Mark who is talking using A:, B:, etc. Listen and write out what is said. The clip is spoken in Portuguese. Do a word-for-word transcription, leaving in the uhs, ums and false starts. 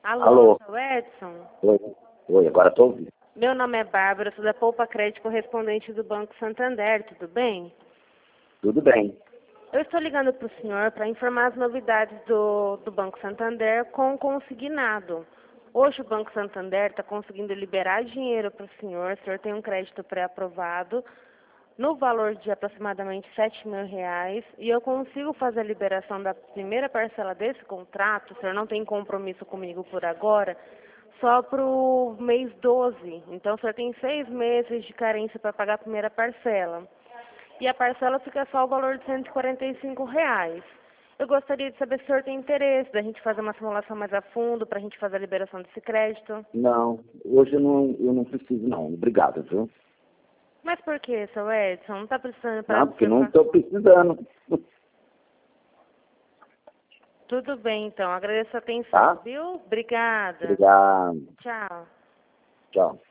A: Alô,
B: Alô.
A: seu Edson?
B: Oi, oi, agora estou ouvindo.
A: Meu nome é Bárbara, sou da Poupa Crédito, correspondente do Banco Santander, tudo bem?
B: Tudo bem.
A: Eu estou ligando para o senhor para informar as novidades do, do Banco Santander com o consignado. Hoje o Banco Santander está conseguindo liberar dinheiro para o senhor, o senhor tem um crédito pré-aprovado no valor de aproximadamente sete mil reais e eu consigo fazer a liberação da primeira parcela desse contrato, o senhor não tem compromisso comigo por agora, só para o mês doze. Então o senhor tem seis meses de carência para pagar a primeira parcela. E a parcela fica só o valor de cento e quarenta e cinco reais. Eu gostaria de saber se o senhor tem interesse da gente fazer uma simulação mais a fundo para a gente fazer a liberação desse crédito.
B: Não, hoje eu não, eu não preciso não. Obrigado, viu?
A: Mas por que, seu Edson? Não está precisando para
B: Não, porque não estou precisando.
A: Tudo bem, então. Agradeço a atenção,
B: Tá?
A: viu? Obrigada.
B: Obrigado.
A: Tchau.
B: Tchau.